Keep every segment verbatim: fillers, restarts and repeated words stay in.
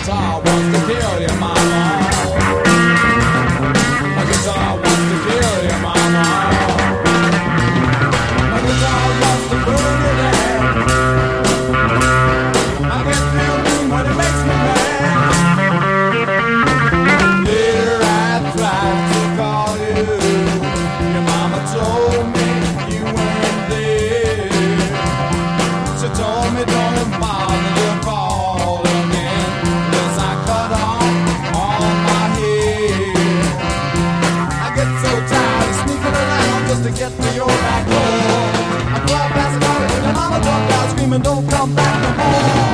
guitar wants to kill your mama. My guitar wants to kill your mama. My guitar wants to burn your dad. I get real mean when it makes me mad. Later I tried to call you. Your mama told me you weren't there. She told me don't bother to call again, 'cause I cut off all my hair. I get so tired of sneaking around just to get to your back door. I drive past the car and your mama jumped out screaming, don't come back no more.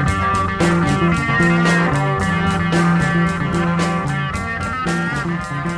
Thank you.